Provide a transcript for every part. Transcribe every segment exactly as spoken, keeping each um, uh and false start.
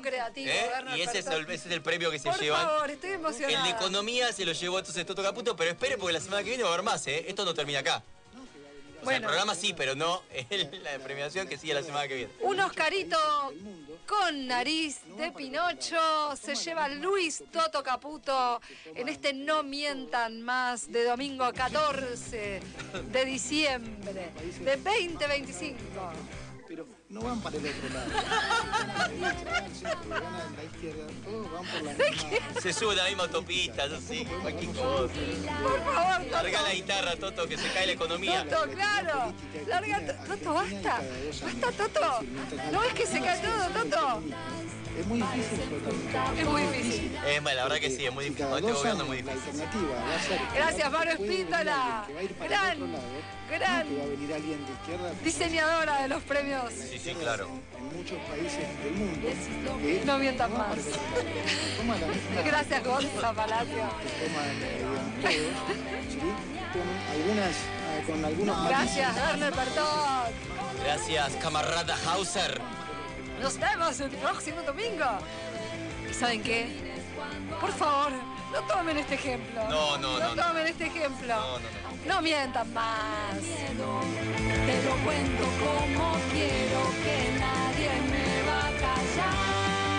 creativo. ¿Eh? Werner Y ese es, el, Pertocchi. ese es el premio que se Por llevan. Por favor, estoy emocionada. El de economía se lo llevó entonces Toto Caputo, pero espere porque la semana que viene va a haber más, ¿eh? Esto no termina acá. O Bueno. sea, el programa sí, pero no el, la premiación que sigue la semana que viene. Un Oscarito con nariz de Pinocho se lleva Luis Toto Caputo en este No Mientan Más de domingo catorce de diciembre de veinte veinticinco. Pero no van para el otro lado. Van a la derecha, van al centro, van a la izquierda, todos van por la misma. Se sube la misma autopista, eso sí, cualquier cosa. Por favor, Toto. Larga la guitarra, Toto, que se cae la economía. Toto, claro. Larga, Toto, basta. Basta, Toto. ¿No ves que se cae todo, Toto? Es muy difícil totalmente. Es muy difícil. Es mal, la verdad que sí, es muy Si difícil. cada Este dos gobierno es años muy la difícil. alternativa va a ser que Gracias, Maru puede venir Espíndola. alguien que va a ir para Gran, el otro lado, gran que va a venir alguien de izquierda. diseñadora de los premios. Sí, sí, claro. En muchos países del mundo. que No mientan va más. para el otro lado. Toma la misma- Gracias, Gonza Palacio. que toman eh, digamos, todos, ¿sí? Con algunas, eh, con algunos Gracias, matices. Werner Pertocchi. Gracias, camarada Hauser. Nos vemos el próximo domingo. ¿Y saben qué? Por favor, no tomen este ejemplo. No, no, no, No no. tomen este ejemplo. No, no, no. No mientan más. Te lo cuento como quiero, que nadie me va a callar.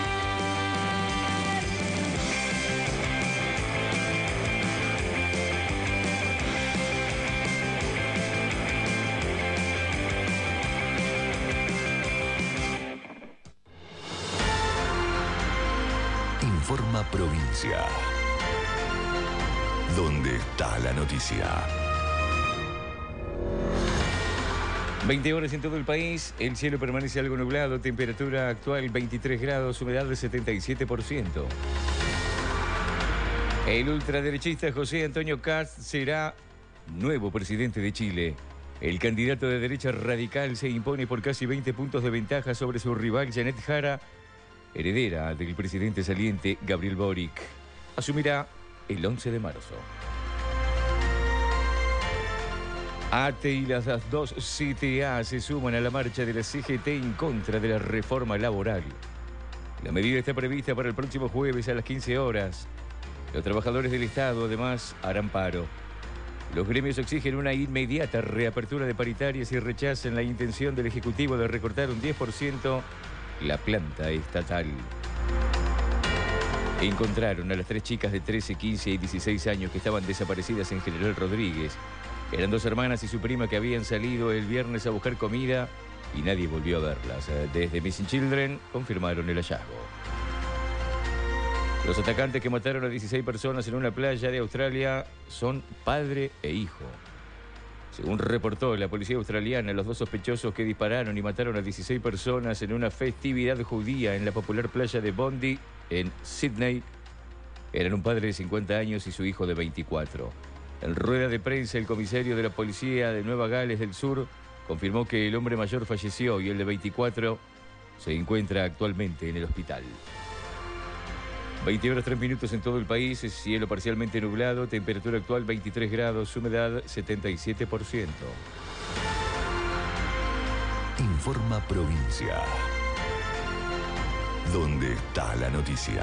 Informa Provincia. ¿Dónde está la noticia? veinte horas en todo el país, el cielo permanece algo nublado, temperatura actual veintitrés grados, humedad del setenta y siete por ciento. El ultraderechista José Antonio Kast será nuevo presidente de Chile. El candidato de derecha radical se impone por casi veinte puntos de ventaja sobre su rival Janet Jara, heredera del presidente saliente Gabriel Boric. Asumirá el once de marzo. A T E y las dos C T A se suman a la marcha de la C G T en contra de la reforma laboral. La medida está prevista para el próximo jueves a las quince horas. Los trabajadores del Estado además harán paro. Los gremios exigen una inmediata reapertura de paritarias y rechazan la intención del Ejecutivo de recortar un diez por ciento la planta estatal. Encontraron a las tres chicas de trece, quince y dieciséis años que estaban desaparecidas en General Rodríguez. Eran dos hermanas y su prima que habían salido el viernes a buscar comida y nadie volvió a verlas. Desde Missing Children confirmaron el hallazgo. Los atacantes que mataron a dieciséis personas en una playa de Australia son padre e hijo. Según reportó la policía australiana, los dos sospechosos que dispararon y mataron a dieciséis personas en una festividad judía en la popular playa de Bondi, en Sydney, eran un padre de cincuenta años y su hijo de veinticuatro. En rueda de prensa, el comisario de la policía de Nueva Gales del Sur confirmó que el hombre mayor falleció y el de veinticuatro se encuentra actualmente en el hospital. veinte horas tres minutos en todo el país, cielo parcialmente nublado, temperatura actual veintitrés grados, humedad setenta y siete por ciento. Informa Provincia. ¿Dónde está la noticia?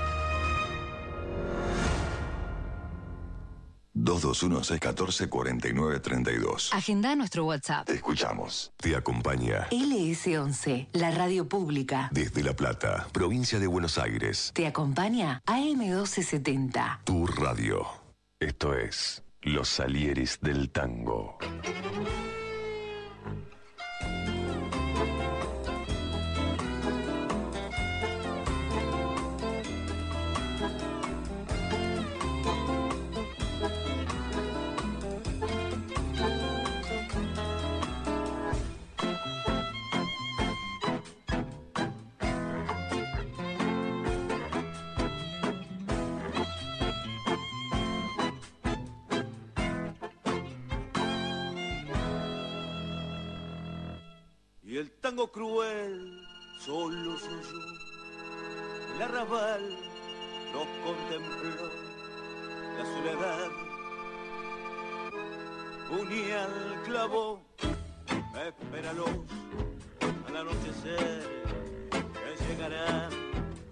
dos dos uno seis uno cuatro cuatro nueve tres dos. Agenda nuestro WhatsApp. Te escuchamos. Te acompaña L S once, la radio pública. desde La Plata, provincia de Buenos Aires. Te acompaña A M doce setenta. Tu radio. Esto es Los Salieres del Tango. Y el tango cruel solo soy yo. El arrabal nos contempló, la soledad puñal clavó. Espéralos al anochecer, que llegarán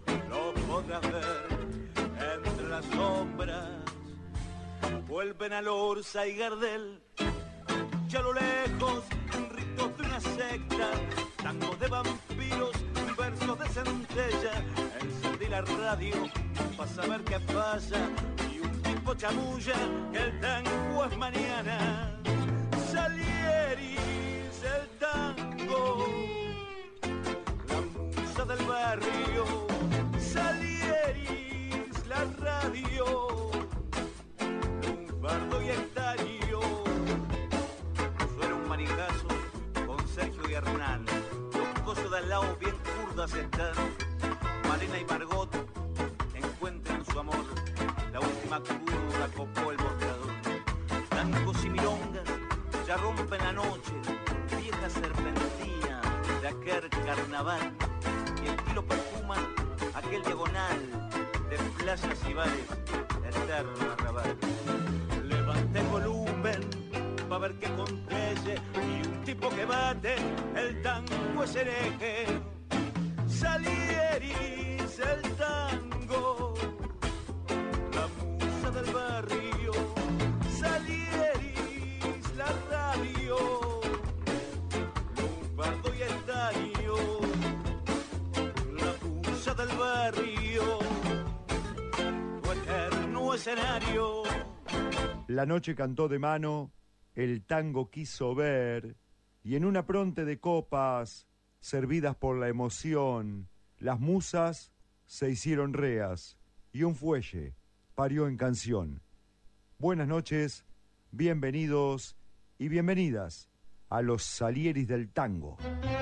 logras ver entre las sombras. Vuelven a Lorza y Gardel, ya a lo lejos, ritos de una secta, tangos de vampiros, versos de centella. Encendí la radio para saber qué pasa y un tipo chamulla que el tango es mañana. Salieris, el tango, la musa del barrio. Salieris, la radio, Lunfardo y Estaño. Suena un marigazo con Sergio y Hernán. Los cosos de al lado bien curdas están. Malena y Margot encuentran su amor. La última curva copó el mostrador. Tangos y milongas ya rompen la noche. Vieja serpentina de aquel carnaval. Y el kilo perfuma aquel diagonal de plazas y bares, eterno arrabal. Levanté el volumen pa' ver qué acontece y un tipo que bate, el tango es hereje. Salieris, el tango, la musa del barrio. Salieris, la radio, Lunfardo y Estaño, la musa del barrio, tu eterno escenario. La noche cantó de mano, el tango quiso ver, y en una pronte de copas, servidas por la emoción, las musas se hicieron reas, y un fuelle parió en canción. Buenas noches, bienvenidos y bienvenidas a los Salieris del Tango.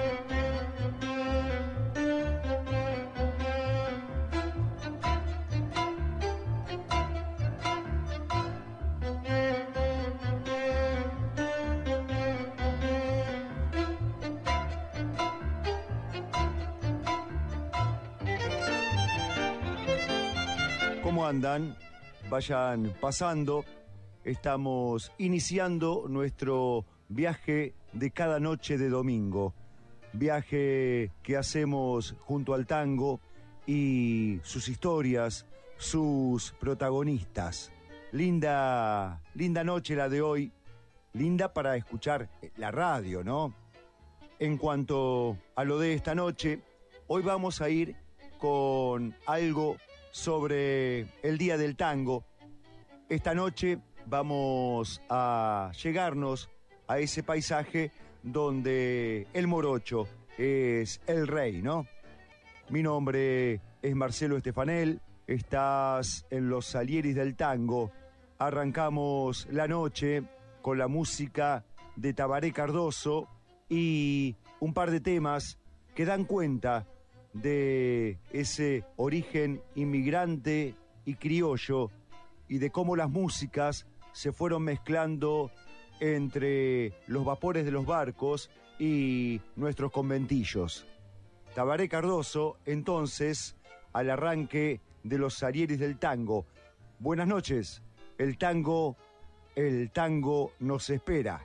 ¿Cómo andan? Vayan pasando. Estamos iniciando nuestro viaje de cada noche de domingo. Viaje que hacemos junto al tango y sus historias, sus protagonistas. Linda, linda noche la de hoy. Linda para escuchar la radio, ¿no? En cuanto a lo de esta noche, hoy vamos a ir con algo sobre el Día del Tango. Esta noche vamos a llegarnos a ese paisaje donde el morocho es el rey, ¿no? Mi nombre es Marcelo Estefanel, estás en los Salieris del Tango. Arrancamos la noche con la música de Tabaré Cardoso y un par de temas que dan cuenta de ese origen inmigrante y criollo y de cómo las músicas se fueron mezclando entre los vapores de los barcos y nuestros conventillos. Tabaré Cardoso, entonces, al arranque de los Salieris del Tango. Buenas noches, el tango, el tango nos espera.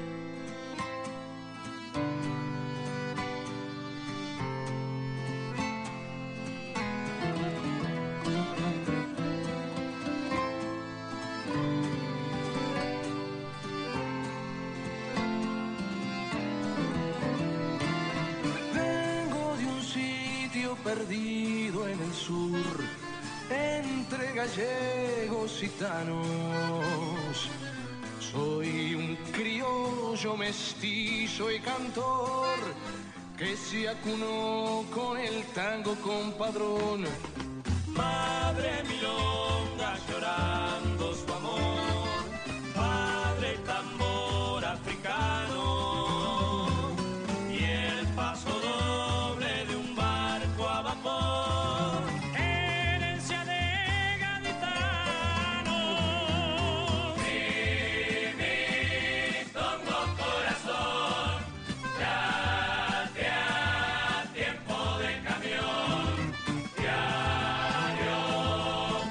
Perdido en el sur, entre gallegos y gitanos. Soy un criollo mestizo y cantor que se acunó con el tango compadrón. Madre milonga llorando su amor, padre tambor africano y el paso doble de un barco a vapor, herencia de gaditano. Sí, mi tongo corazón, ya te a tiempo de camión, diario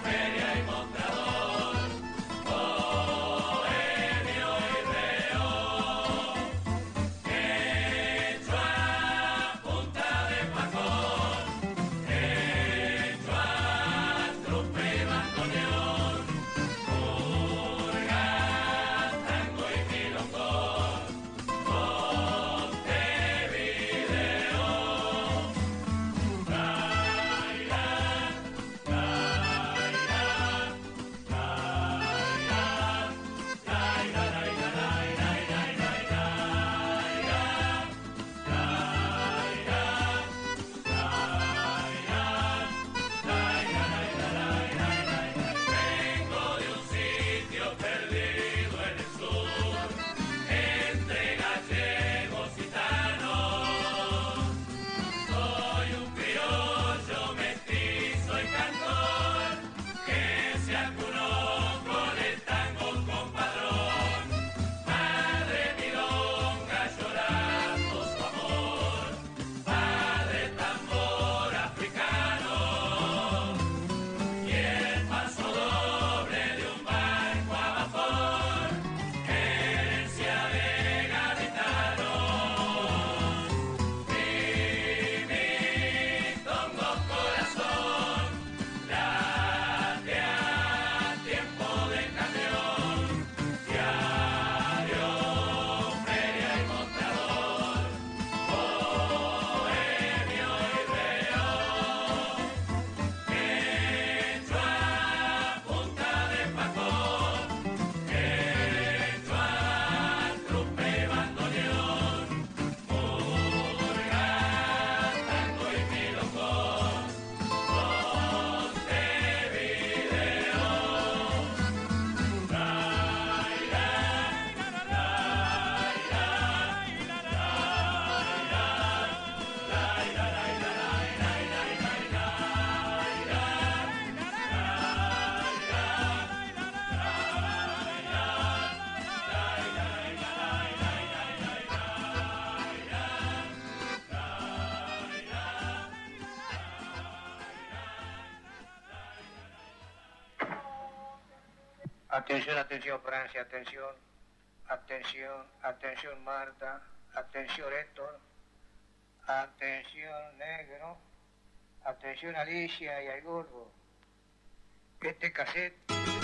Atención, atención Francia, atención. Atención, atención Marta. Atención Héctor. Atención Negro. Atención Alicia y al gordo. Este cassette.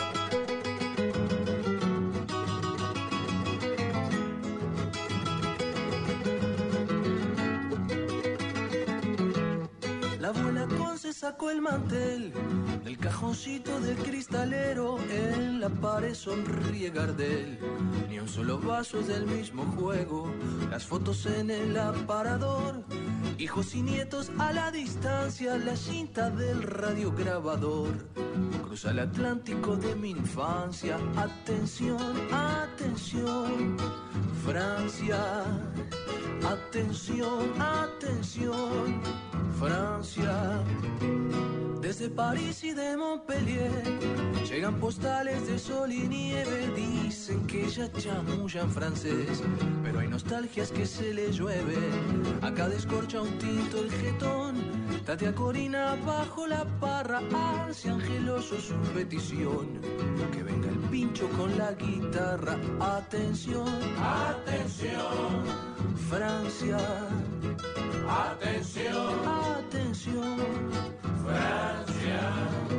La abuela Conce sacó el mantel del cajoncito del cristalero. En la pared sonríe Gardel. Ni un solo vaso del mismo juego. Las fotos en el aparador. Hijos y nietos a la distancia. La cinta del radiograbador. Cruza el Atlántico de mi infancia. Atención, atención, Francia. Atención, atención, Francia. Desde París y de Montpellier llegan postales de sol y nieve. Dicen que ya chamullan francés, pero hay nostalgias que se le llueven. Acá descorcha un tinto el jetón. Tatia Corina bajo la parra hace angeloso su petición. Que venga el pincho con la guitarra. Atención, atención, Francia. Atención, atención, Francia.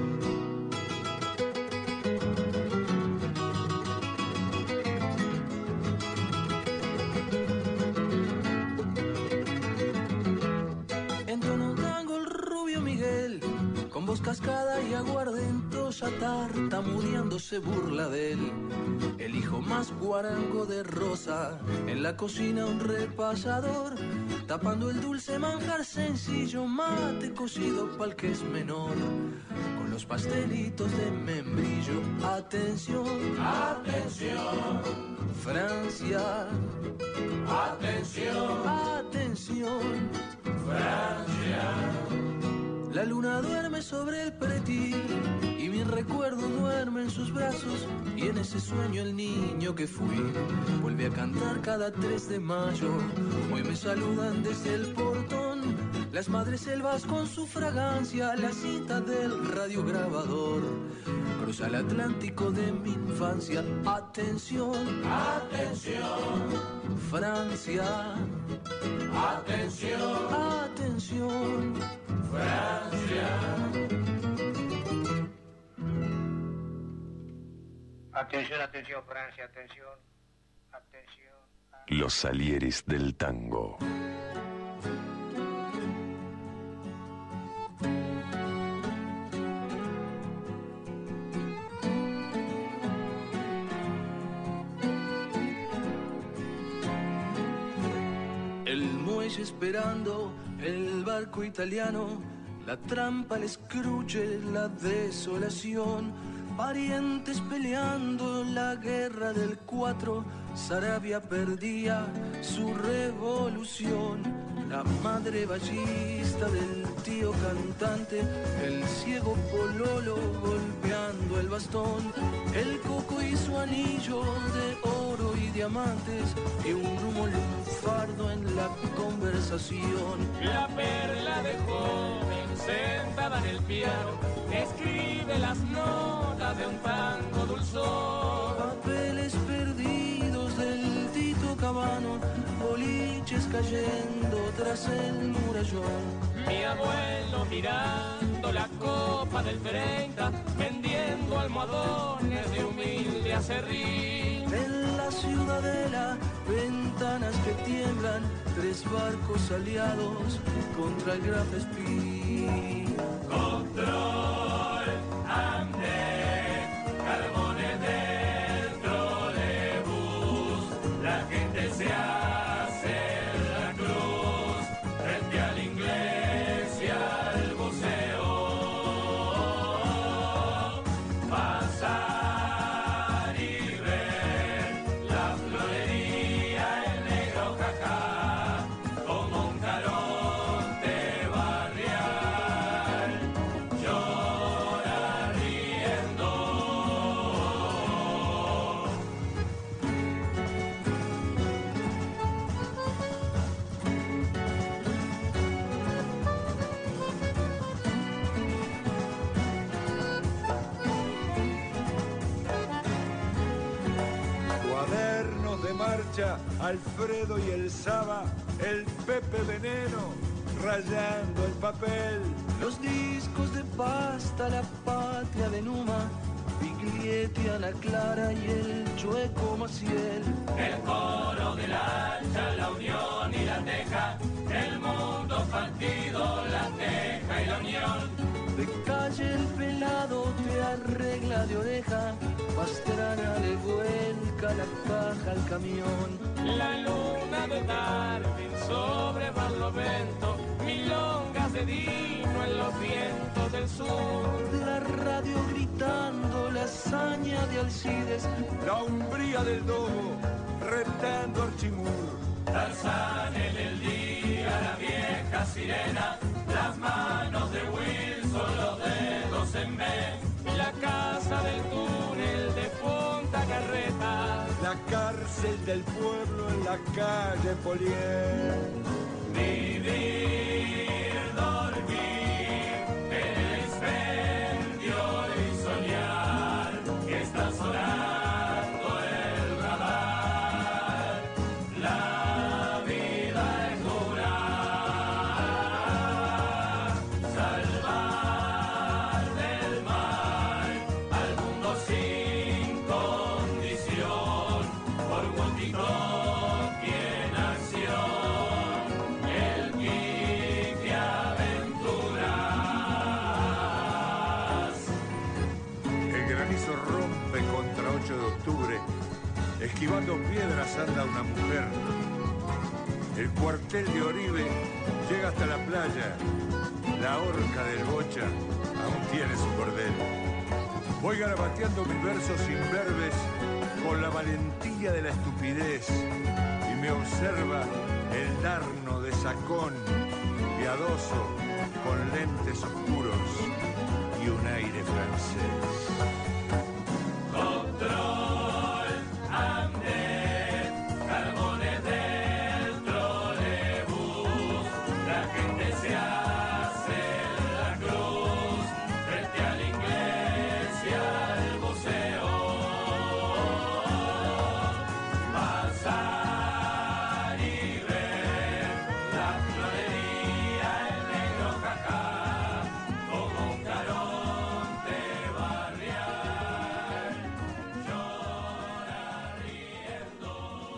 Entonó un tango el rubio Miguel, con voz cascada y aguardentosa, tartamudeando se burla de él. El hijo más guarango de Rosa, en la cocina un repasador, tapando el dulce manjar sencillo, mate cocido pa'l que es menor, con los pastelitos de membrillo. Atención, atención, Francia. Atención, atención, Francia. La luna duerme sobre el pretil y mi recuerdo duerme en sus brazos. Y en ese sueño el niño que fui vuelve a cantar cada tres de mayo. Hoy me saludan desde el portón las madres selvas con su fragancia. La cinta del radiograbador cruza el Atlántico de mi infancia. Atención, atención, Francia. Atención, atención, Francia. Atención, atención Francia, atención. Atención. Los Salieres del Tango. El muelle esperando, el barco italiano, la trampa, el escruche, la desolación, parientes peleando, la guerra del cuatro, Sarabia perdía su revolución, la madre ballista del tío cantante, el ciego pololo golpeando el bastón, el coco y su anillo de oro y diamantes, y un humo lunfardo en la conversación. La perla de joven sentada en el piano escribe las notas de un tango dulzor. Papeles perdidos del Tito Cabano, boliches cayendo tras el murallón. Mi abuelo mirando la copa del treinta, vendiendo almohadones de humilde acerrín. En la ciudadela, ventanas que tiemblan, tres barcos aliados contra el Graf Spee. Control, ande, carbones del trolebús, la gente se hace la cruz frente al inglés y al buceo. Pasar y ver la florería, el negro jajá, como un caronte barrial. Mecha, Alfredo y el Saba, el Pepe Veneno, rayando el papel. Los discos de Pasta, La Patria de Numa, Biglietti, Ana Clara y el Chueco Maciel. El coro del hacha, la unión y la teja, el mundo partido, la teja y la unión. De calle el pelado te arregla de oreja, Pastrana le vuelca la caja al camión. La luna de Darwin sobre Barlovento, milongas de Dino en los vientos del sur. La radio gritando la hazaña de Alcides, la umbría del Dogo, retando Archimur. Tarzán en el día, la vieja sirena, las manos de Wilson, los dedos en B, la casa del túnel de Punta Carreta, la cárcel del pueblo en la calle Polier. Vivir, dormir, en el expendio y soñar, que está sonando el radar, la vida es dura, salvar del mal al mundo sin condición, por Guanticop y en acción, el Quique Aventuras. El granizo rompe contra ocho de octubre, esquivando piedras anda una mujer. El cuartel de Oribe llega hasta la playa, la horca del Bocha aún tiene su cordel. Voy garabateando mis versos imberbes con la valentía de la estupidez y me observa el darno de Sacón, piadoso, con lentes oscuros y un aire francés. Control, andén, carbones del trolebús, la gente se hace la cruz, frente al inglés y al buceo. Pasar y ver la florería, el negro jajá, como un caronte barrial, llora riendo.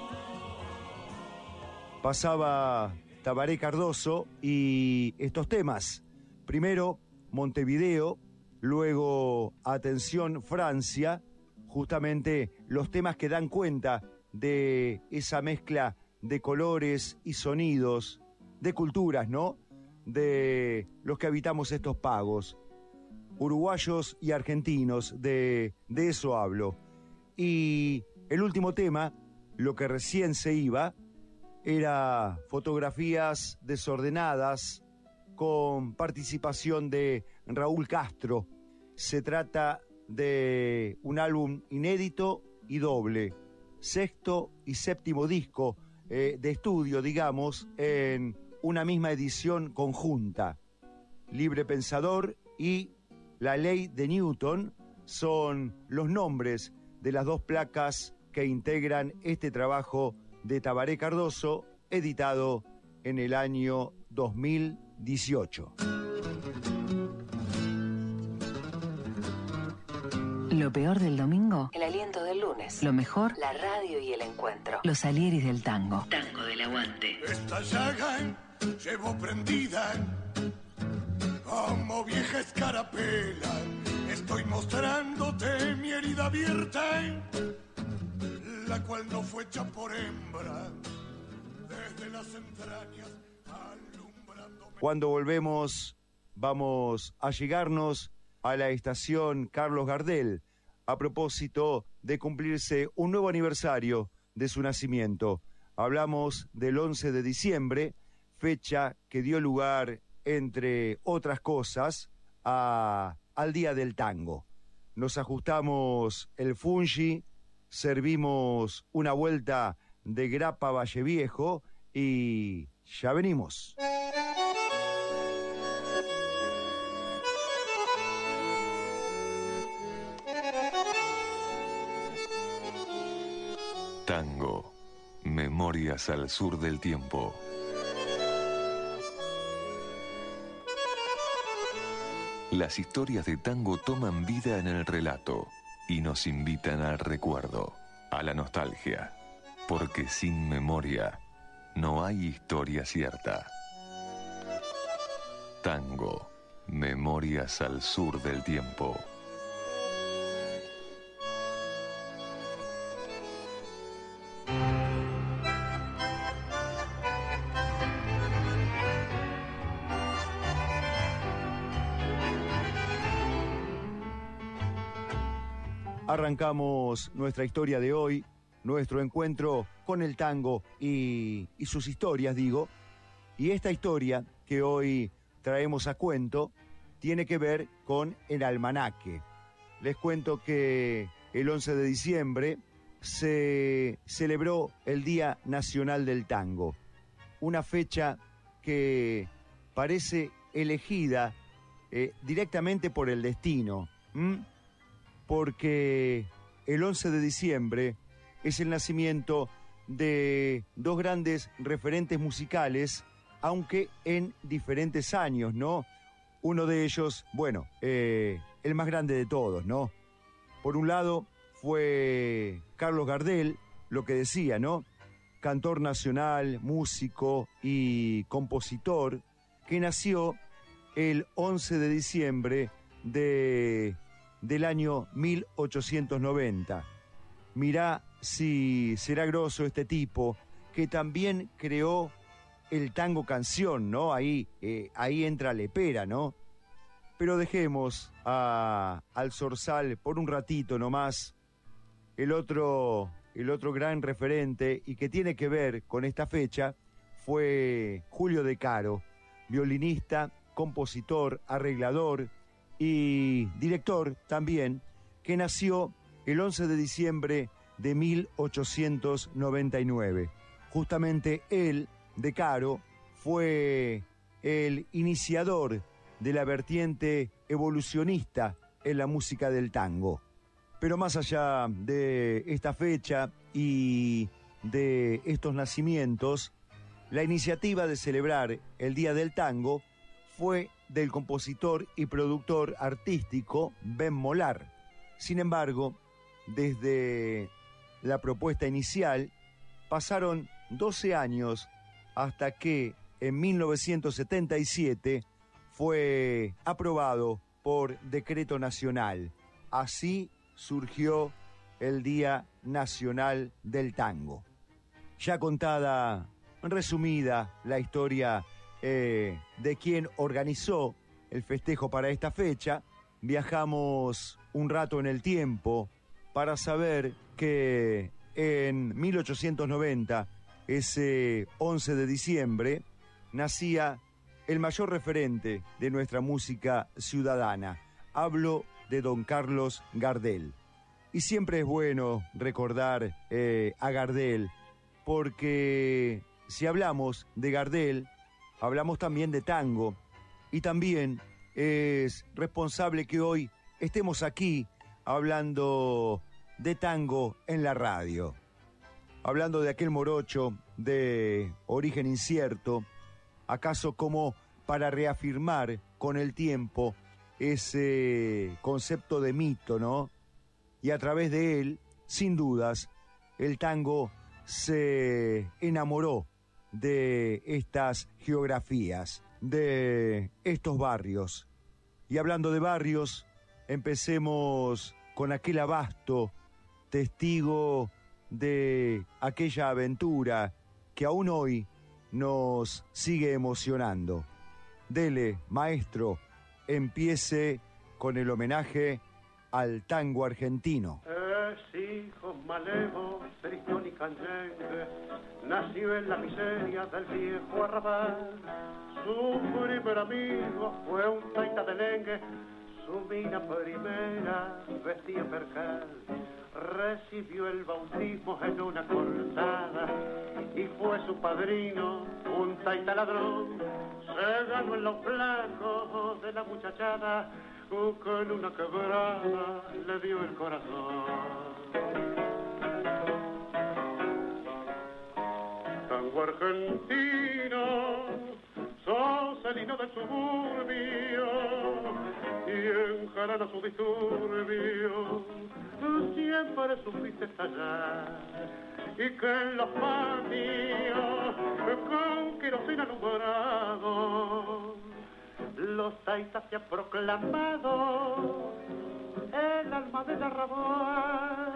Pasaba Tabaré Cardoso y estos temas. Primero Montevideo, luego Atención Francia, justamente los temas que dan cuenta de esa mezcla de colores y sonidos, de culturas, ¿no? De los que habitamos estos pagos, uruguayos y argentinos, de, de eso hablo. Y el último tema, lo que recién se iba, era Fotografías Desordenadas, con participación de Raúl Castro. Se trata de un álbum inédito y doble, sexto y séptimo disco eh, de estudio, digamos, en una misma edición conjunta. Libre Pensador y La Ley de Newton son los nombres de las dos placas que integran este trabajo de Tabaré Cardoso, editado en el año dos mil dieciocho. Lo peor del domingo, el aliento del lunes. Lo mejor, la radio y el encuentro. Los Salieris del tango. Tango del aguante. Esta llaga llevo prendida como vieja escarapela. Estoy mostrándote mi herida abierta, la cual no fue hecha por hembra, desde las entrañas alumbrándome. Cuando volvemos, vamos a llegarnos a la estación Carlos Gardel, a propósito de cumplirse un nuevo aniversario de su nacimiento. Hablamos del once de diciembre, fecha que dio lugar, entre otras cosas, a, al Día del Tango. Nos ajustamos el fungi, servimos una vuelta de grapa Valle Viejo y ya venimos. Tango, Memorias al sur del tiempo. Las historias de tango toman vida en el relato y nos invitan al recuerdo, a la nostalgia, porque sin memoria no hay historia cierta. Tango, Memorias al sur del tiempo. Arrancamos nuestra historia de hoy, nuestro encuentro con el tango y, y sus historias, digo. Y esta historia que hoy traemos a cuento tiene que ver con el almanaque. Les cuento que el once de diciembre se celebró el Día Nacional del Tango, una fecha que parece elegida eh, directamente por el destino, ¿m? porque el once de diciembre es el nacimiento de dos grandes referentes musicales, aunque en diferentes años, ¿no? Uno de ellos, bueno, eh, el más grande de todos, ¿no? Por un lado fue Carlos Gardel, lo que decía, ¿no? Cantor nacional, músico y compositor, que nació el once de diciembre de... del año mil ochocientos noventa. Mirá si será grosso este tipo, que también creó el tango canción, ¿no? Ahí, eh, ahí entra Lepera, ¿no? Pero dejemos a, al Zorzal por un ratito nomás. El otro, el otro gran referente y que tiene que ver con esta fecha fue Julio De Caro, violinista, compositor, arreglador y director también, que nació el once de diciembre de mil ochocientos noventa y nueve. Justamente él, De Caro, fue el iniciador de la vertiente evolucionista en la música del tango. Pero más allá de esta fecha y de estos nacimientos, la iniciativa de celebrar el Día del Tango fue del compositor y productor artístico Ben Molar. Sin embargo, desde la propuesta inicial, pasaron doce años hasta que en mil novecientos setenta y siete fue aprobado por decreto nacional. Así surgió el Día Nacional del Tango. Ya contada, resumida la historia Eh, de quien organizó el festejo para esta fecha, viajamos un rato en el tiempo para saber que en mil ochocientos noventa, ese once de diciembre, nacía el mayor referente de nuestra música ciudadana. Hablo de don Carlos Gardel. Y siempre es bueno recordar eh, a Gardel, porque si hablamos de Gardel, hablamos también de tango, y también es responsable que hoy estemos aquí hablando de tango en la radio. Hablando de aquel morocho de origen incierto, acaso como para reafirmar con el tiempo ese concepto de mito, ¿no? Y a través de él, sin dudas, el tango se enamoró de estas geografías, de estos barrios. Y hablando de barrios, empecemos con aquel abasto, testigo de aquella aventura que aún hoy nos sigue emocionando. Dele, maestro, empiece con el homenaje al tango argentino. Es hijo malevo, tristón y candente, nació en la miseria del viejo arrabal. Su primer amigo fue un taita de lengue, su mina primera vestía percal. Recibió el bautismo en una cortada y fue su padrino un taita ladrón. Se ganó en los blancos de la muchachada, con una quebrada le dio el corazón. tango argentino, sos el hino del suburbio y enjarana su disturbio. Siempre supiste estallar y que en los patios con queroseno alumbrado los taitas se han proclamado el alma de la Raboa.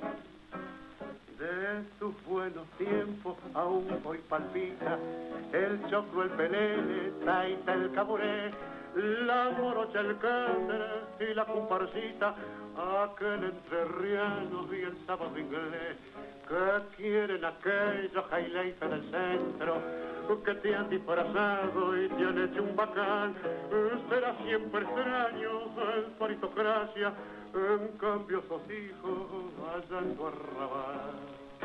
De tus buenos tiempos aún hoy palpita el choclo, el pelele, taita, el caburé, la morocha, el cáceres y la comparsita, aquel entrerriano y el sábado inglés que quieren aquellos highlights del centro que te han disfrazado y te han hecho un bacán. Será siempre extraño en su aristocracia, en cambio sos hijos allá en tu arrabal.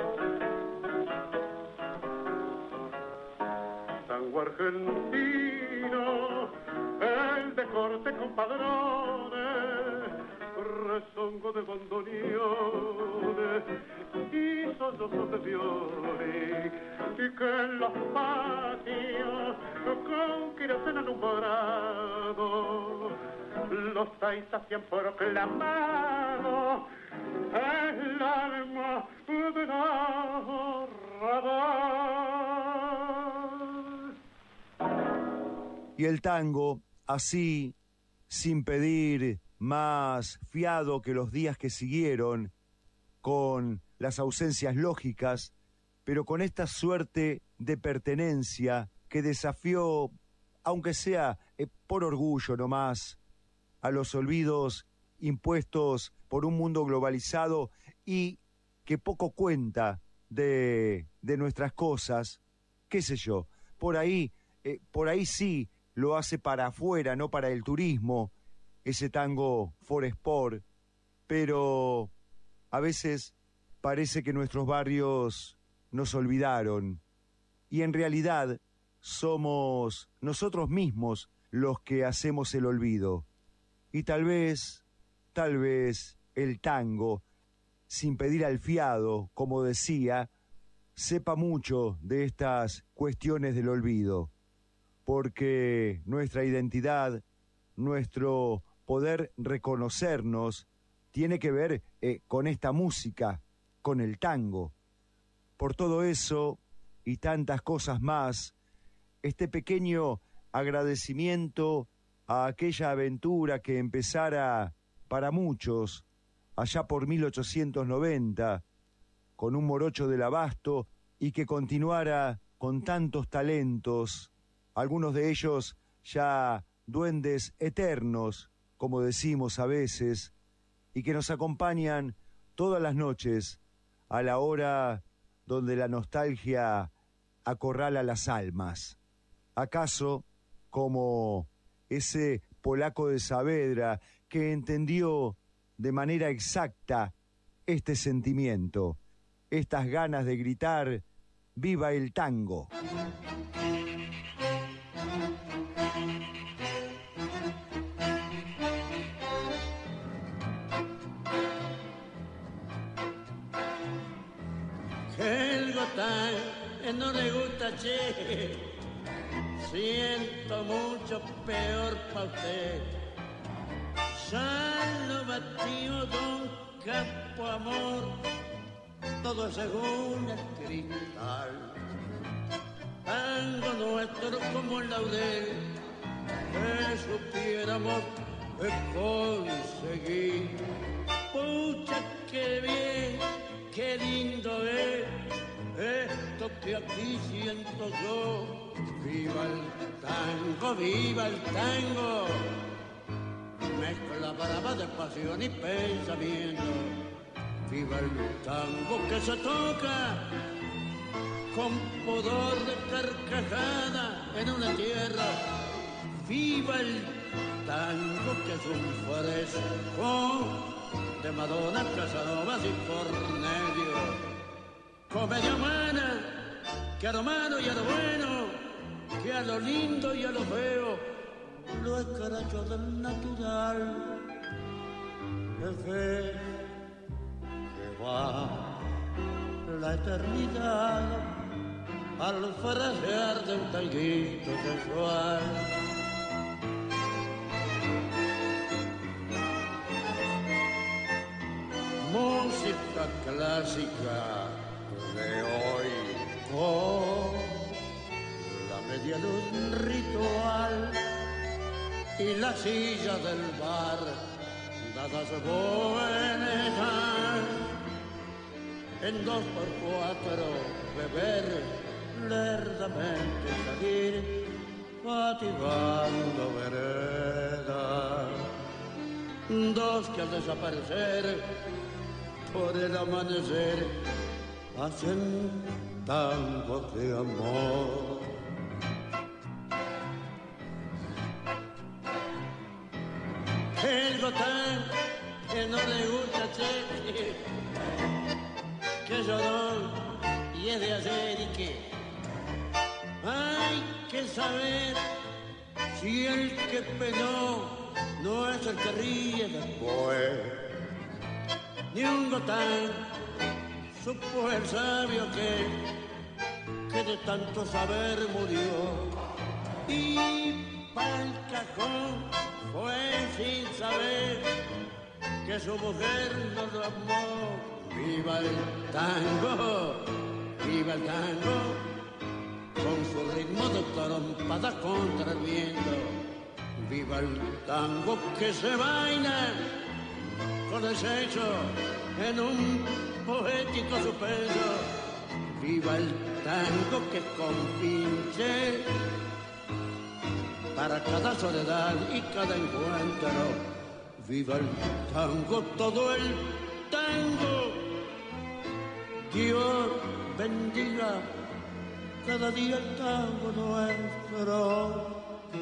Tango argentino, el de corte con padrones, rezongo de bandoneones y sollozos de violín, y que en los patios con queroseno alumbrado los taitas se han proclamado el alma de la Raboa. Y el tango, así, sin pedir más fiado que los días que siguieron, con las ausencias lógicas, pero con esta suerte de pertenencia que desafió, aunque sea eh, por orgullo nomás, a los olvidos impuestos por un mundo globalizado y que poco cuenta de, de nuestras cosas, qué sé yo, por ahí, eh, por ahí sí lo hace para afuera, no para el turismo, ese tango foresport, pero a veces parece que nuestros barrios nos olvidaron y en realidad somos nosotros mismos los que hacemos el olvido. Y tal vez, tal vez el tango, sin pedir al fiado, como decía, sepa mucho de estas cuestiones del olvido, porque nuestra identidad, nuestro poder reconocernos, tiene que ver eh, con esta música, con el tango. Por todo eso y tantas cosas más, este pequeño agradecimiento a aquella aventura que empezara para muchos allá por mil ochocientos noventa, con un morocho del abasto, y que continuara con tantos talentos, algunos de ellos ya duendes eternos, como decimos a veces, y que nos acompañan todas las noches a la hora donde la nostalgia acorrala las almas. ¿Acaso como ese polaco de Saavedra que entendió de manera exacta este sentimiento, estas ganas de gritar ¡viva el tango! El gotán no le gusta, che, siento mucho peor pa' usted. Ya lo batimos don Campo Amor, todo según el cristal. Tango nuestro como el laurel, que supiéramos conseguir. Pucha, qué bien, qué lindo es esto que aquí siento yo. Viva el tango, viva el tango, mezcla brava de pasión y pensamiento. Viva el tango que se toca con pudor de carcajada en una tierra. Viva el tango que es un fresco de Madonna, Casanovas y Cornelio. Comedia humana que a lo malo y a lo bueno, que a lo lindo y a lo feo, lo escaracho del natural. De fe que va la eternidad, al frasear de un tanguito sensual. Música clásica de hoy, oh, la media luz ritual y la silla del bar, dadas buenas, en dos por cuatro beber, lerdamente salir, fatigando veredas, dos que al desaparecer por el amanecer hacen tangos de amor. El gotán que no le gusta che, que lloró y es de ayer y que hay que saber si el que penó no es el que ríe después. Ni un gotán supo el sabio que, que de tanto saber murió. Y para el cajón fue sin saber que su mujer no lo amó. Viva el tango, viva el tango, con su ritmo de trompada contra el viento. Viva el tango que se baila con el sexo en un poético suspenso. Viva el tango que compinche para cada soledad y cada encuentro. Viva el tango, todo el tango. Dios bendiga cada día el tango nuestro.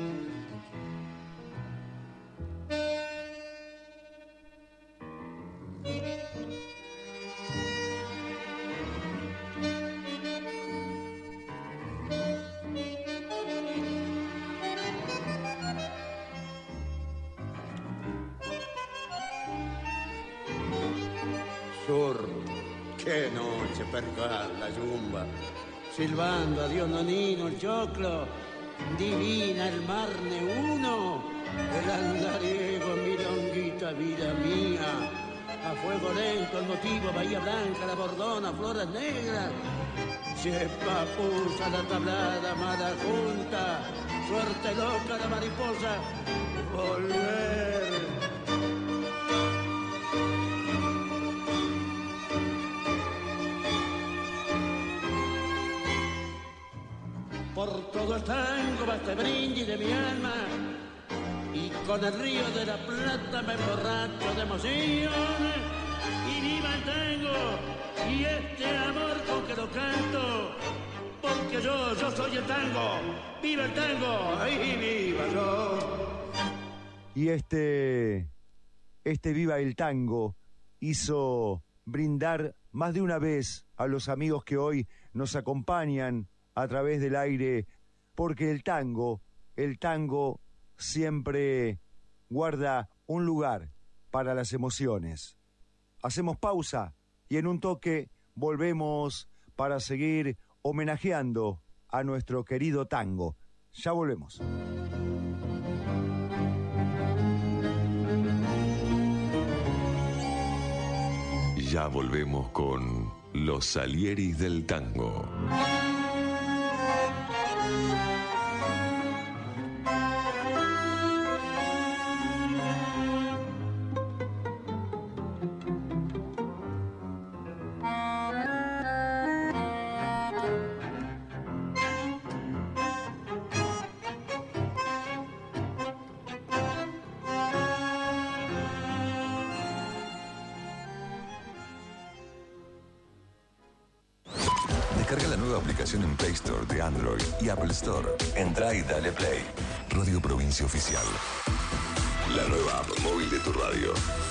Sur, qué noche percal la yumba, silbando adiós nonino el choclo, divina el mar neuno, el andariego milonguita vida mía, a fuego lento el motivo, bahía blanca, la bordona, flores negras, chepa pusa la tablada, mala junta, suerte loca la mariposa, volver. Por todo el tango va este brindis de mi alma y con el río de la Plata me emborracho de emoción. Y viva el tango y este amor con que lo canto, porque yo, yo soy el tango. ¡Viva el tango! ¡Ahí viva yo! Y este, este Viva el Tango hizo brindar más de una vez a los amigos que hoy nos acompañan a través del aire, porque el tango, el tango siempre guarda un lugar para las emociones. Hacemos pausa y en un toque volvemos para seguir homenajeando a nuestro querido tango. Ya volvemos. Ya volvemos con los Salieris del Tango. Descarga la nueva aplicación en Play Store de Android y Apple Store. Entra y dale play. Radio Provincia Oficial. La nueva app móvil de tu radio.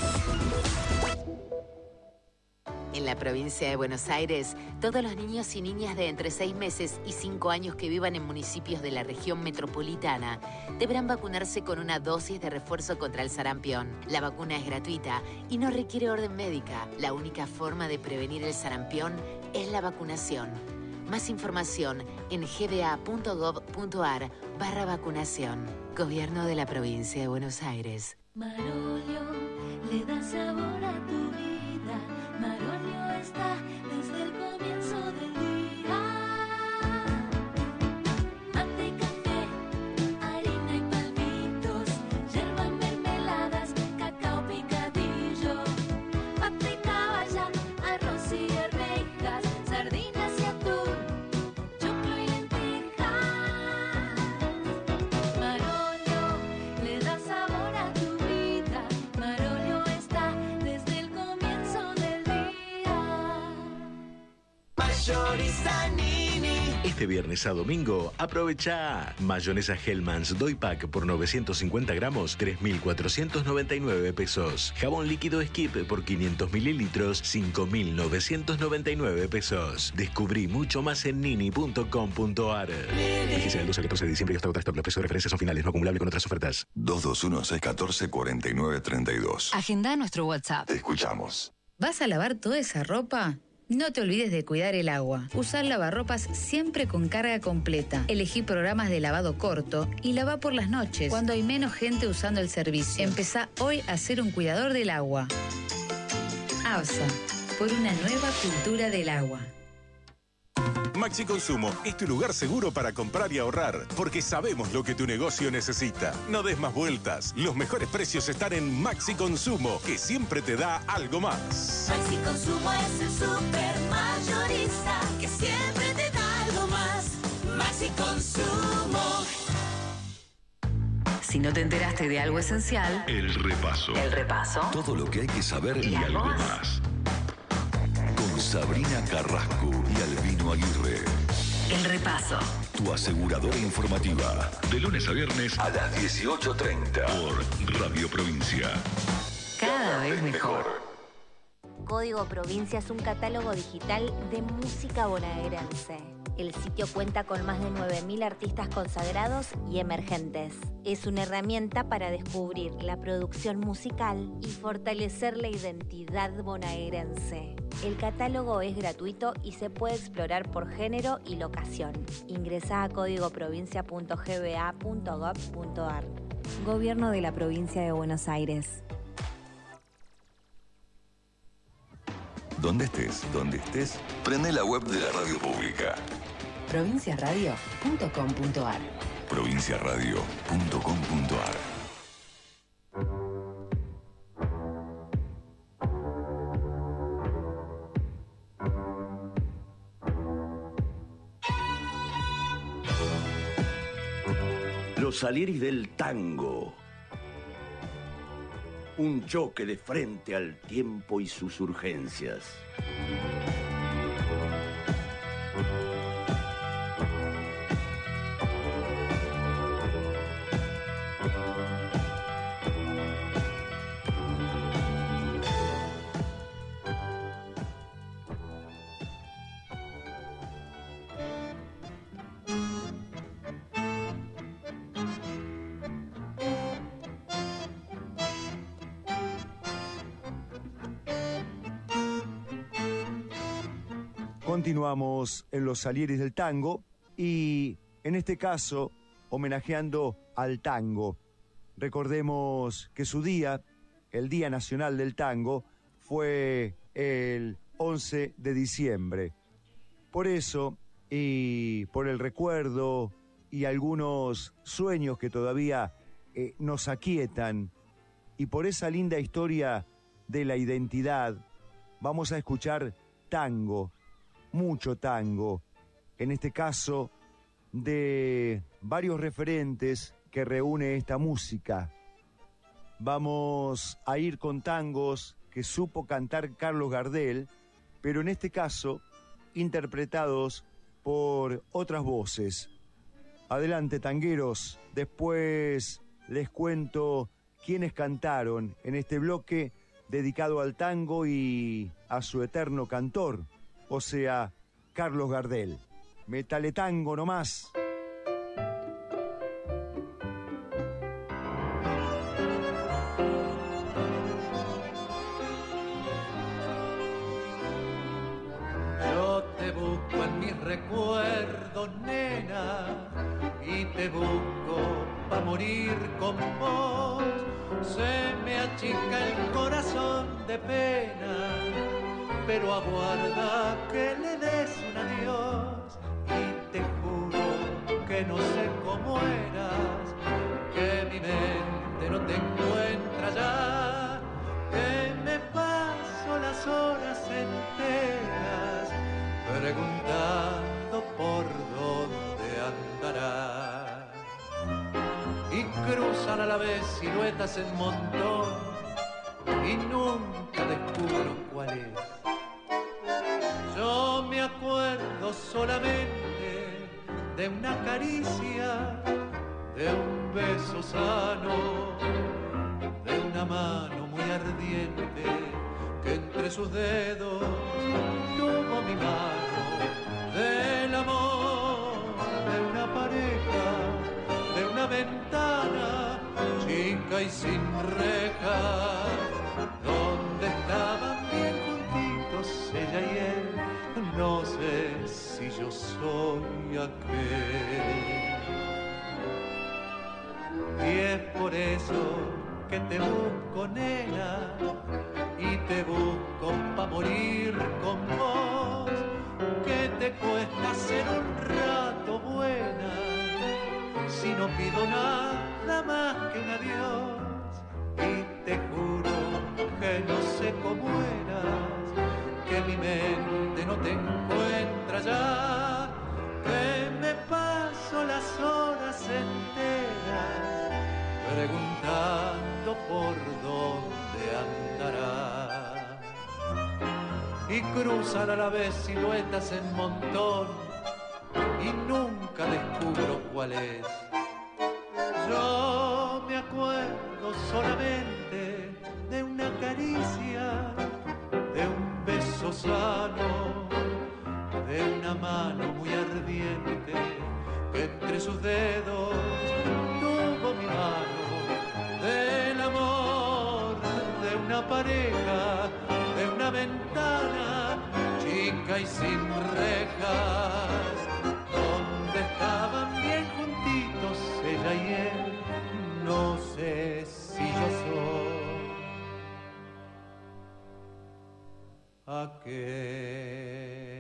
En la provincia de Buenos Aires, todos los niños y niñas de entre seis meses y cinco años que vivan en municipios de la región metropolitana deberán vacunarse con una dosis de refuerzo contra el sarampión. La vacuna es gratuita y no requiere orden médica. La única forma de prevenir el sarampión es la vacunación. Más información en gba.gov.ar barra vacunación. Gobierno de la Provincia de Buenos Aires. Marolio le da sabor a tu vida. Marolio está desde el comienzo del día. Mate y café, harina y palmitos, yerba, mermeladas, cacao picadillo, mate, caballa, arroz y arvejas, sardinas y atún, choclo y lentejas. Marolio le da sabor a tu vida. Marolio está desde el comienzo del día. Mayonesa Nini. Este viernes a domingo, aprovecha mayonesa Hellmann's Doy Pack por novecientos cincuenta gramos, tres mil cuatrocientos noventa y nueve pesos. Jabón líquido Skip por quinientos mililitros, cinco mil novecientos noventa y nueve pesos. Descubrí mucho más en nini punto com punto ar. Vigencia del doce al catorce de diciembre y hasta agotar stock. Los precios de referencia son finales, no acumulable con otras ofertas. dos dos uno, seis uno cuatro, cuatro nueve tres dos. Agenda nuestro WhatsApp. Te escuchamos. ¿Vas a lavar toda esa ropa? No te olvides de cuidar el agua. Usá el lavarropas siempre con carga completa. Elegí programas de lavado corto y lava por las noches, cuando hay menos gente usando el servicio. Empezá hoy a ser un cuidador del agua. ABSA, por una nueva cultura del agua. Maxi Consumo es tu lugar seguro para comprar y ahorrar, porque sabemos lo que tu negocio necesita. No des más vueltas. Los mejores precios están en Maxi Consumo, que siempre te da algo más. Maxi Consumo es el super mayorista que siempre te da algo más. Maxi Consumo. Si no te enteraste de algo esencial, El repaso. el repaso. Todo lo que hay que saber y algo más. Con Sabrina Carrasco y Albino Aguirre. El repaso. Tu aseguradora informativa. De lunes a viernes a las dieciocho treinta. Por Radio Provincia. Cada vez mejor. Código Provincia es un catálogo digital de música bonaerense. El sitio cuenta con más de nueve mil artistas consagrados y emergentes. Es una herramienta para descubrir la producción musical y fortalecer la identidad bonaerense. El catálogo es gratuito y se puede explorar por género y locación. Ingresá a código provincia punto g b a punto gov punto ar. Gobierno de la Provincia de Buenos Aires. Donde estés, donde estés, prende la web de la radio pública. provincia radio punto com punto ar. provincia radio punto com punto ar. Los Salieris del tango. Un choque de frente al tiempo y sus urgencias. Continuamos en los Salieris del tango y en este caso homenajeando al tango. Recordemos que su día, el Día Nacional del Tango, fue el once de diciembre. Por eso, y por el recuerdo y algunos sueños que todavía eh, nos aquietan, y por esa linda historia de la identidad, vamos a escuchar tango, mucho tango, en este caso de varios referentes que reúne esta música. Vamos a ir con tangos que supo cantar Carlos Gardel, pero en este caso interpretados por otras voces. Adelante, tangueros, después les cuento quiénes cantaron en este bloque dedicado al tango y a su eterno cantor, o sea, Carlos Gardel. Métale tango nomás. Yo te busco en mis recuerdos te busco pa' morir con vos. Se me achica el corazón de pena, pero aguarda que le des un adiós. Y te juro que no sé cómo eras, que mi mente no te encuentra ya, que me paso las horas enteras preguntando por dónde andará. Y cruzan a la vez siluetas en montón y nunca descubro cuál es. Yo me acuerdo solamente de una caricia, de un beso sano, de una mano muy ardiente que entre sus dedos tuvo mi mano, del amor de una pareja, de una ventana chica y sin rejas, donde estaban bien juntitos ella y él. No sé si yo soy aquel. Y es por eso que te busco, nena, y te busco pa' morir con vos, que te cuesta ser un rato buena, si no pido nada más que un adiós. Y te juro que no sé cómo eras, que mi mente no te encuentra ya, que me paso las horas enteras preguntando por dónde andará. Y cruzan a la vez siluetas en montón y nunca descubro cuál es. Yo me acuerdo solamente de una caricia, de un beso sano, de una mano muy ardiente que entre sus dedos tuvo mi mano, del amor de una pareja, de una ventana chica y sin rejas, donde estaban bien juntitos ella y él. No sé si yo soy aquel.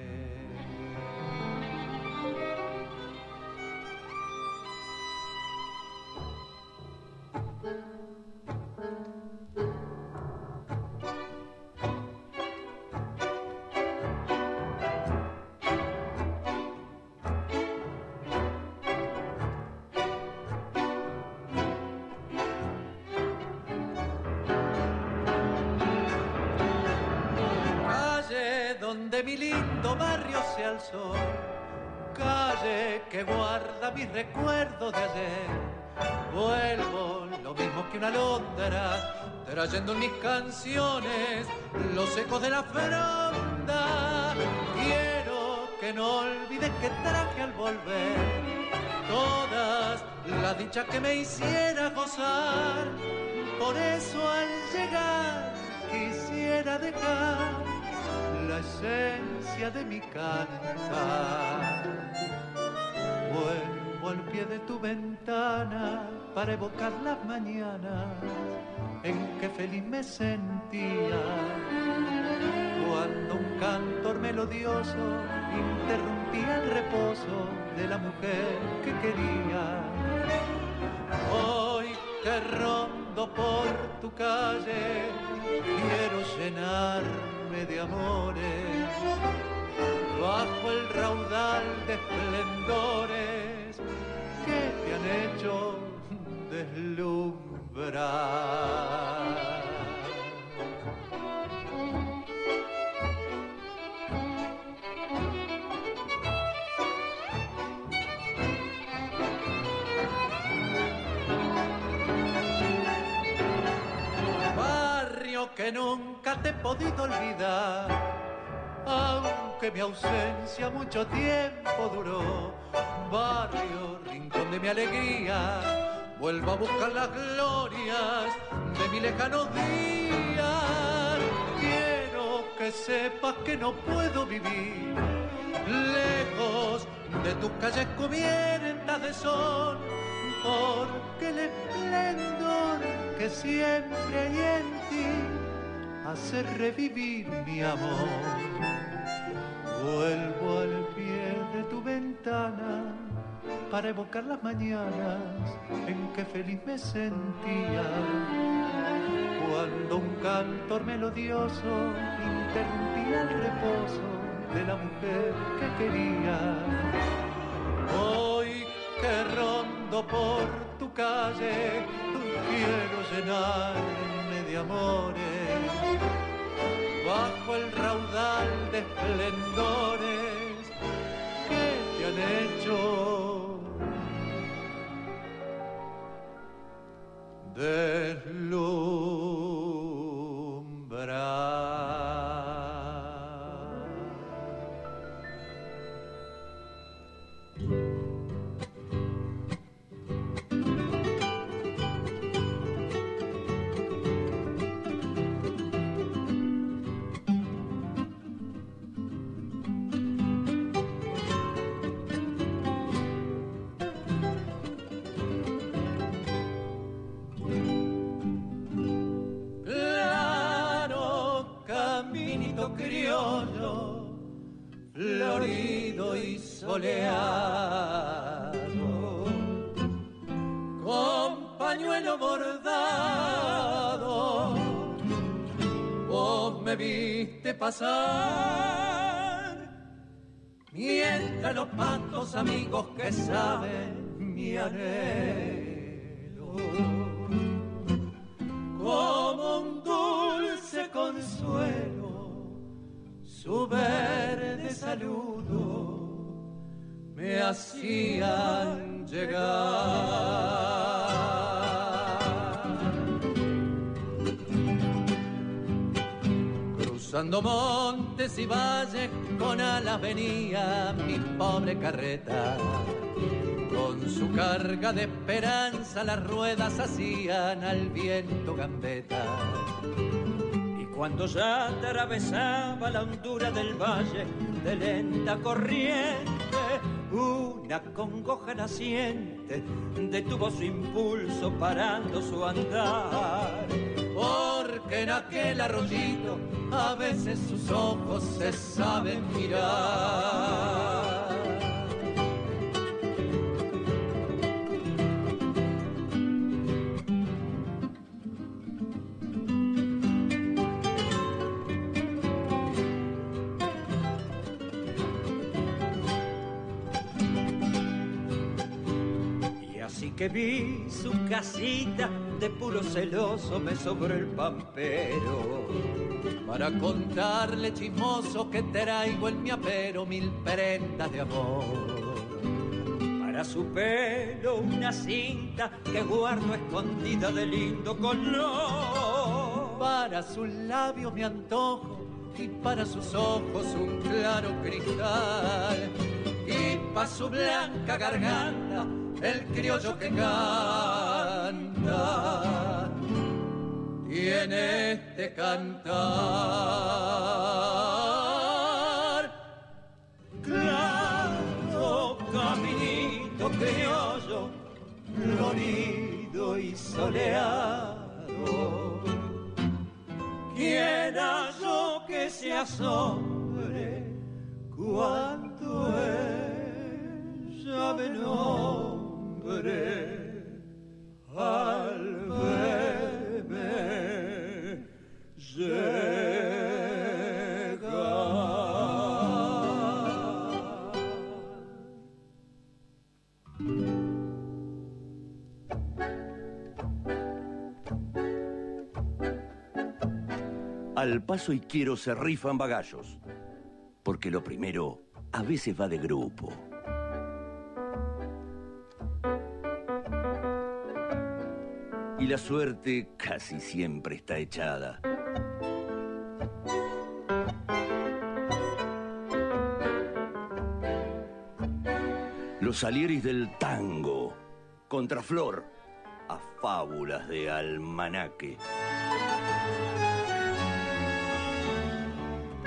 Donde mi lindo barrio se alzó, calle que guarda mis recuerdos de ayer. Vuelvo lo mismo que una alondra, trayendo en mis canciones los ecos de la fronda. Quiero que no olvides que traje al volver todas las dichas que me hiciera gozar. Por eso al llegar quisiera dejar la esencia de mi cantar. Vuelvo al pie de tu ventana para evocar las mañanas en que feliz me sentía, cuando un cantor melodioso interrumpía el reposo de la mujer que quería. Hoy que rondo por tu calle, quiero llenarme de amores, bajo el raudal de esplendores que te han hecho deslumbrar. Que nunca te he podido olvidar, aunque mi ausencia mucho tiempo duró. Barrio, rincón de mi alegría, vuelvo a buscar las glorias de mis lejanos días. Quiero que que sepas que no puedo vivir lejos de tus calles cubiertas de sol, porque el esplendor que siempre hay en ti hace revivir mi amor. Vuelvo al pie de tu ventana para evocar las mañanas en que feliz me sentía, cuando un cantor melodioso interrumpía el reposo de la mujer que quería. Hoy que rondo por tu calle, quiero llenarme de amores, bajo el raudal de esplendores que te han hecho deslumbrar. Criollo, florido y soleado, con pañuelo bordado, vos me viste pasar, mientras los patos amigos que saben mi anhelo, como un dulce consuelo, su verde saludo me hacían llegar. Cruzando montes y valles con alas venía mi pobre carreta, con su carga de esperanza las ruedas hacían al viento gambeta. Cuando ya atravesaba la hondura del valle de lenta corriente, una congoja naciente detuvo su impulso parando su andar. Porque en aquel arroyito a veces sus ojos se saben mirar. Que vi su casita, de puro celoso me sobró el pampero, para contarle chismoso que traigo en mi apero mil prendas de amor. Para su pelo una cinta que guardo escondida de lindo color. Para sus labios mi antojo y para sus ojos un claro cristal. Y para su blanca garganta el criollo que canta tiene este cantar. Claro caminito criollo, florido y soleado, quiera yo que se asombre cuando ella me nombra al verme llegar. Al paso y quiero se rifan bagallos, porque lo primero a veces va de grupo. Y la suerte casi siempre está echada. Los Salieris del tango, contra Flor, a fábulas de almanaque.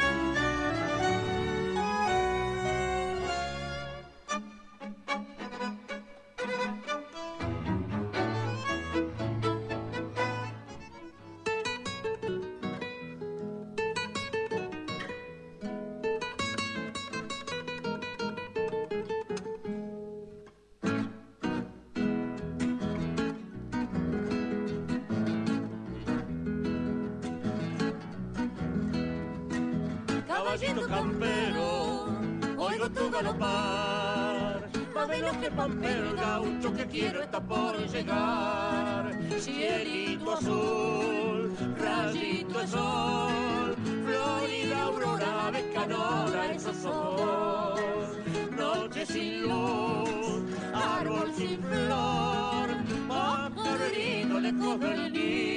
caballito campero, oigo tu galopar. Más veloz que pampero el gaucho que quiero está por llegar. Cielito azul, rayito de sol, Florida, aurora, Vescanora, esos somos. Noche sin luz, árbol sin flor, pajarito lejos del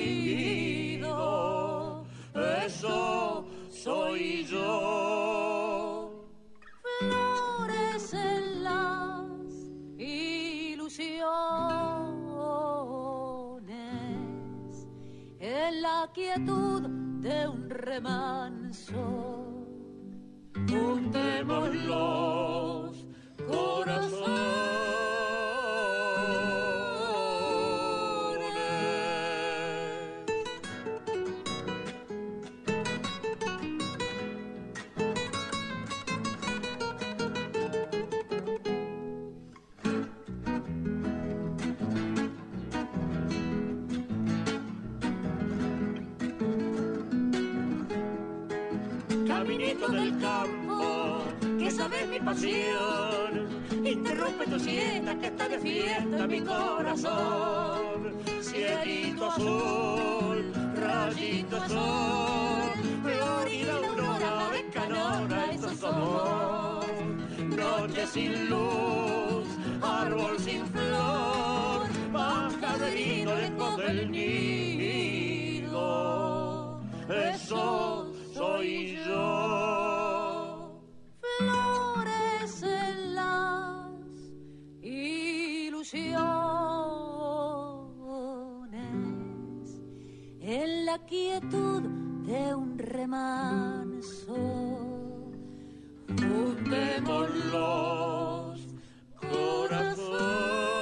nido, eso soy yo. Florecen las ilusiones en la quietud de un remanso. Juntemos los corazones. Caminito del campo, que sabes mi pasión, interrumpe tu siesta que está de fiesta mi corazón. Cielito azul, rayito de sol, Florida, aurora, Vescanora, esos somos. Noche sin luz, árbol sin flor, pajarito lejos del nido, eso soy yo. Florecen las ilusiones en la quietud de un remanso. Juntemos los corazones.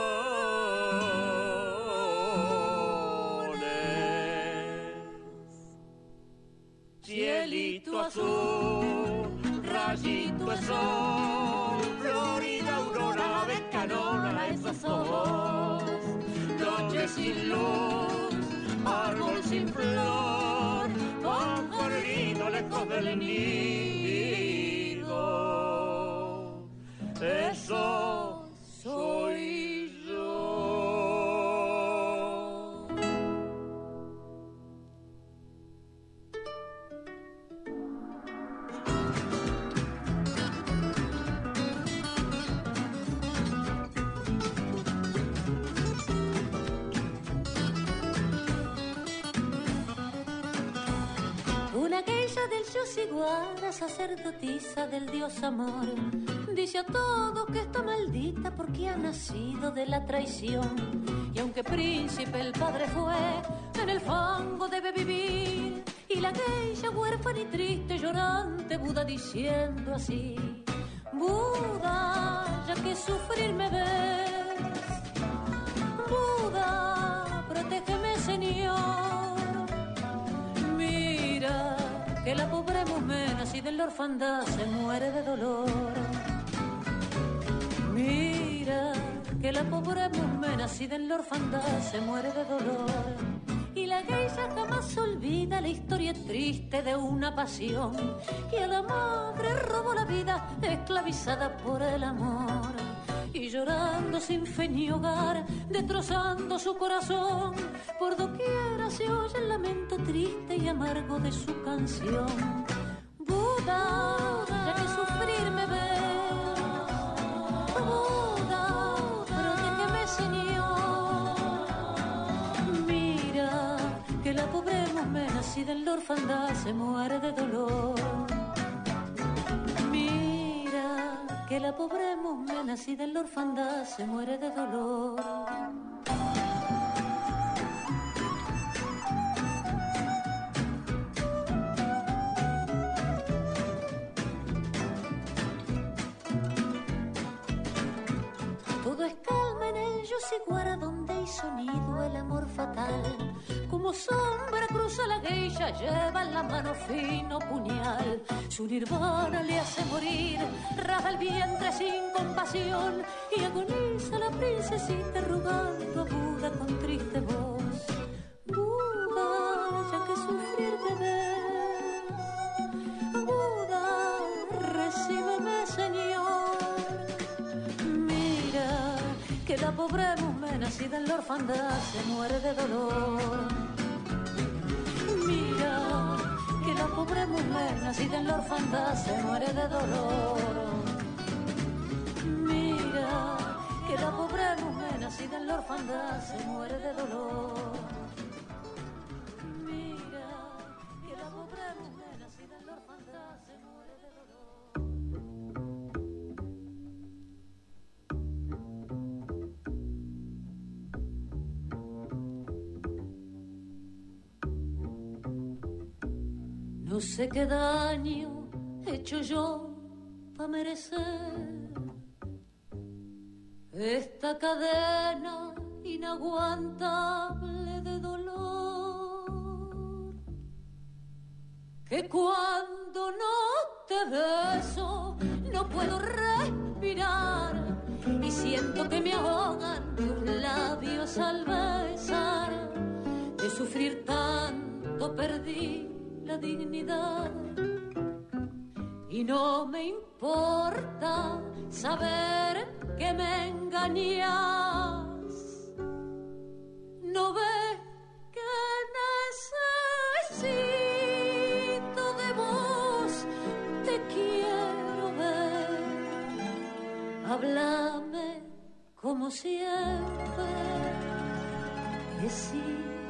Cielito azul, rayito de sol, Florida, aurora, Vescanora, esos somos. Noche sin luz, árbol sin flor, pajarito lejos del nido, eso soy yo. Una geisha del Yosiguara, sacerdotisa del dios amor, dice a todos que está maldita porque ha nacido de la traición. Y aunque príncipe el padre fue, en el fango debe vivir. Y la geisha huérfana y triste, llorante, Buda diciendo así: Buda, ya que sufrir me ves, Buda, protégeme Señor. Mira que la pobre mujer nacida en la orfandad se muere de dolor. Mira que la pobre mujer nacida en la orfandad se muere de dolor. Y la geisha jamás olvida la historia triste de una pasión que a la madre robó la vida esclavizada por el amor. Y llorando sin fe ni hogar, destrozando su corazón, por doquiera se oye el lamento triste y amargo de su canción. Buda, ya que sufrir me ves, Buda, protégeme Señor. Mira que la pobre mujer nacida en la orfandad se muere de dolor. Mira que la pobre mujer nacida en la orfandad se muere de dolor. Todo es calma en el Yosiguara, donde hay sonido el amor fatal. Como sombra cruza la geisha, lleva en la mano fino puñal. Su nirvana le hace morir, rasga el vientre sin compasión y agoniza la princesita rogando a Buda con triste voz. Buda, ya que sufrir te ves, Buda, la pobre mujer nacida en la orfandad se muere de dolor. Mira, que la pobre mujer nacida en la orfandad se muere de dolor. Mira, que la pobre mujer nacida en la orfandad se muere de dolor. Mira, que la pobre mujer nacida en la orfandad se muere de dolor. No sé qué daño he hecho yo para merecer esta cadena inaguantable de dolor, que cuando no te beso no puedo respirar y siento que me ahogan tus labios al besar. De sufrir tanto perdí la dignidad y no me importa saber que me engañas. No ves que necesito de vos, te quiero ver. Háblame como siempre, que sí.